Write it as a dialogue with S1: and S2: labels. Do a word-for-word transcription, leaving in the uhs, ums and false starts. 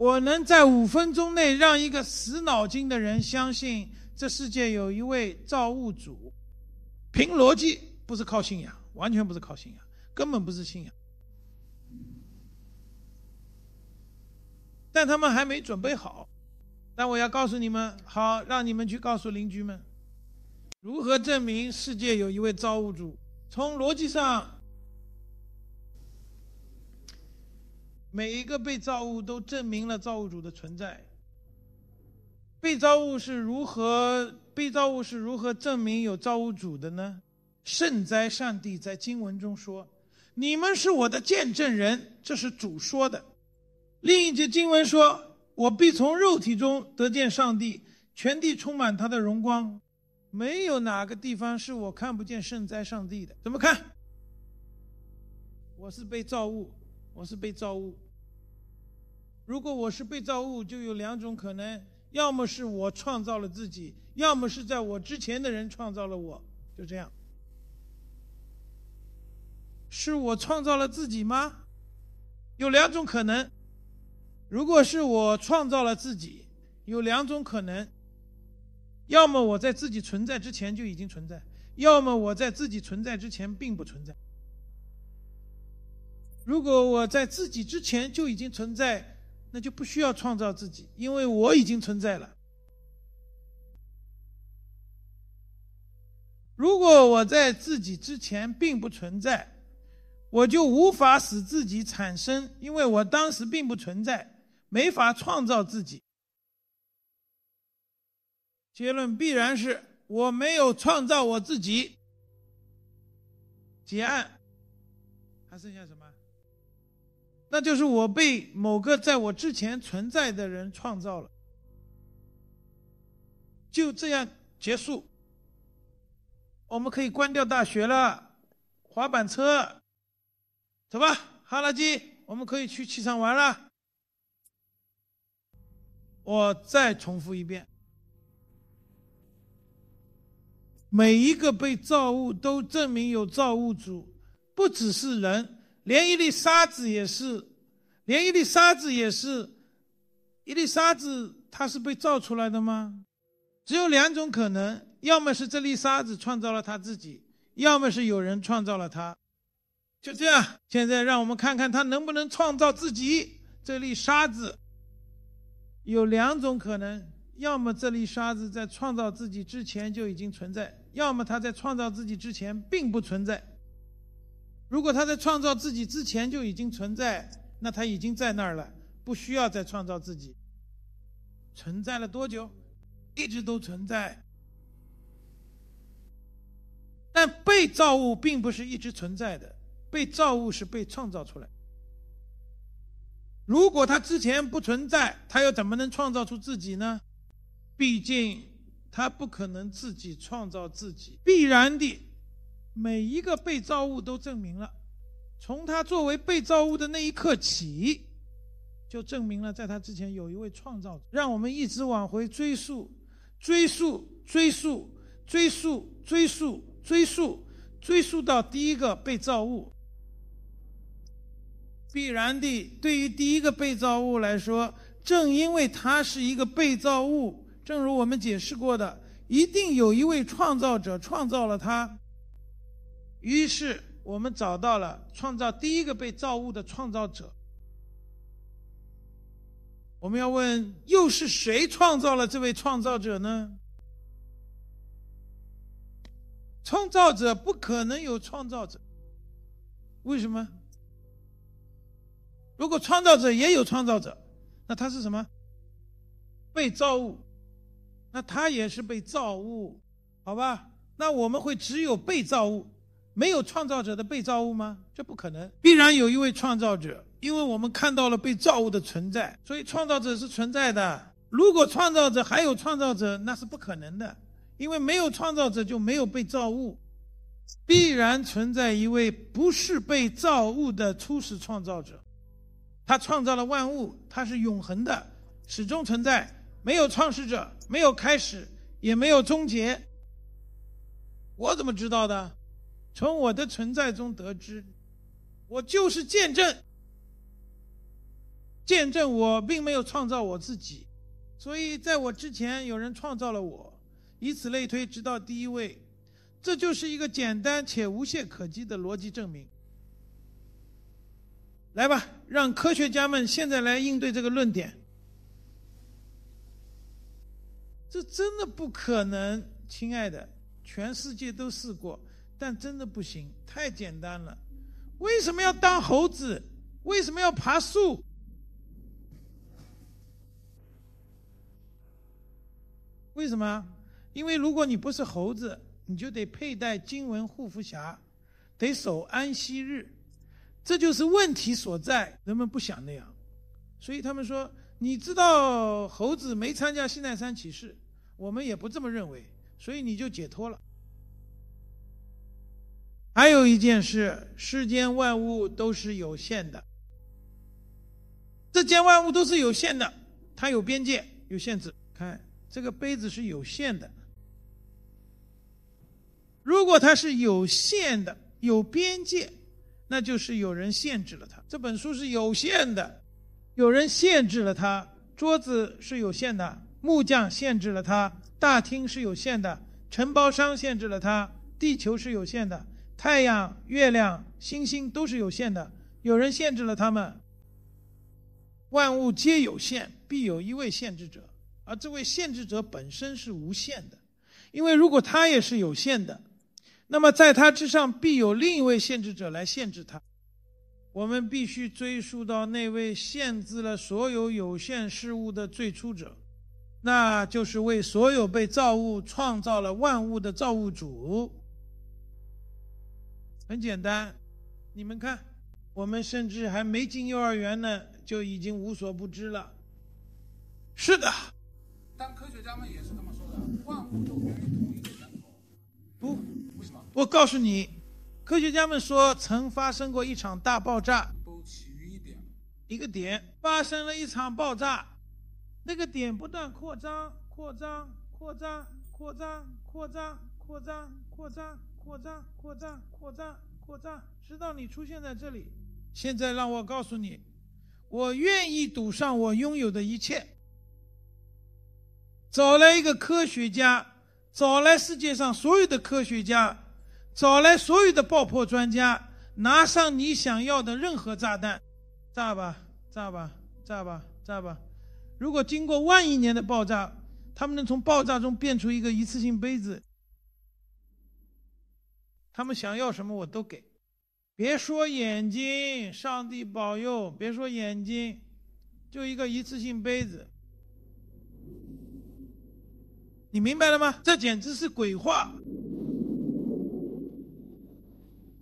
S1: 我能在五分钟内让一个死脑筋的人相信这世界有一位造物主，凭逻辑，不是靠信仰，完全不是靠信仰，根本不是信仰。但他们还没准备好。但我要告诉你们，好，让你们去告诉邻居们，如何证明世界有一位造物主。从逻辑上，每一个被造物都证明了造物主的存在。被造物是如何被造物是如何证明有造物主的呢？圣哉上帝在经文中说，你们是我的见证人，这是主说的。另一节经文说，我必从肉体中得见上帝，全地充满他的荣光。没有哪个地方是我看不见圣哉上帝的。怎么看？我是被造物，我是被造物。如果我是被造物，就有两种可能，要么是我创造了自己，要么是在我之前的人创造了我。就这样。是我创造了自己吗？有两种可能。如果是我创造了自己，有两种可能，要么我在自己存在之前就已经存在，要么我在自己存在之前并不存在。如果我在自己之前就已经存在，那就不需要创造自己，因为我已经存在了。如果我在自己之前并不存在，我就无法使自己产生，因为我当时并不存在，没法创造自己。结论必然是我没有创造我自己。结案还剩下什么？那就是我被某个在我之前存在的人创造了。就这样结束。我们可以关掉大学了，滑板车，走吧，哈拉基，我们可以去机场玩了。我再重复一遍，每一个被造物都证明有造物主，不只是人，连一粒沙子也是，连一粒沙子也是，一粒沙子它是被造出来的吗？只有两种可能，要么是这粒沙子创造了它自己，要么是有人创造了它。就这样，现在让我们看看它能不能创造自己。这粒沙子有两种可能，要么这粒沙子在创造自己之前就已经存在，要么它在创造自己之前并不存在。如果它在创造自己之前就已经存在，那它已经在那儿了，不需要再创造自己。存在了多久？一直都存在。但被造物并不是一直存在的，被造物是被创造出来。如果它之前不存在，它又怎么能创造出自己呢？毕竟它不可能自己创造自己。必然地，每一个被造物都证明了，从它作为被造物的那一刻起，就证明了在它之前有一位创造者。让我们一直往回追溯，追溯，追溯，追溯，追溯，追溯，追溯到第一个被造物。必然地，对于第一个被造物来说，正因为它是一个被造物，正如我们解释过的，一定有一位创造者创造了它。于是我们找到了创造第一个被造物的创造者。我们要问，又是谁创造了这位创造者呢？创造者不可能有创造者。为什么？如果创造者也有创造者，那他是什么？被造物。那他也是被造物，好吧？那我们会只有被造物，没有创造者的被造物吗？这不可能，必然有一位创造者，因为我们看到了被造物的存在，所以创造者是存在的。如果创造者还有创造者，那是不可能的，因为没有创造者就没有被造物，必然存在一位不是被造物的初始创造者。他创造了万物，他是永恒的，始终存在，没有创始者，没有开始，也没有终结。我怎么知道的？从我的存在中得知，我就是见证。 见证我并没有创造我自己，所以在我之前有人创造了我，以此类推，直到第一位。这就是一个简单且无懈可击的逻辑证明。来吧，让科学家们现在来应对这个论点。这真的不可能，亲爱的，全世界都试过，但真的不行，太简单了。为什么要当猴子？为什么要爬树？为什么？因为如果你不是猴子，你就得佩戴经文护肤匣，得守安息日，这就是问题所在。人们不想那样，所以他们说，你知道猴子没参加西奈山起誓，我们也不这么认为，所以你就解脱了。还有一件事，世间万物都是有限的，世间万物都是有限的，它有边界，有限制。看这个杯子是有限的，如果它是有限的、有边界，那就是有人限制了它。这本书是有限的，有人限制了它。桌子是有限的，木匠限制了它；大厅是有限的，承包商限制了它；地球是有限的，太阳、月亮、星星都是有限的，有人限制了它们。万物皆有限，必有一位限制者，而这位限制者本身是无限的，因为如果他也是有限的，那么在他之上必有另一位限制者来限制他。我们必须追溯到那位限制了所有有限事物的最初者，那就是为所有被造物创造了万物的造物主。很简单，你们看，我们甚至还没进幼儿园呢，就已经无所不知了。是的，
S2: 但科学家们也是这么说的，万物都源于同一个源头。
S1: 不，
S2: 为什么？
S1: 我告诉你，科学家们说曾发生过一场大爆炸，
S2: 都起于一点，
S1: 一个点发生了一场爆炸，那个点不断扩张、扩张、扩张、扩张、扩张、扩张、扩张、扩张、扩张、扩张、扩张，直到你出现在这里。现在让我告诉你，我愿意赌上我拥有的一切。找来一个科学家，找来世界上所有的科学家，找来所有的爆破专家，拿上你想要的任何炸弹，炸吧，炸吧，炸吧，炸吧。如果经过万亿年的爆炸，他们能从爆炸中变出一个一次性杯子，他们想要什么我都给。别说眼睛，上帝保佑，别说眼睛，就一个一次性杯子。你明白了吗？这简直是鬼话。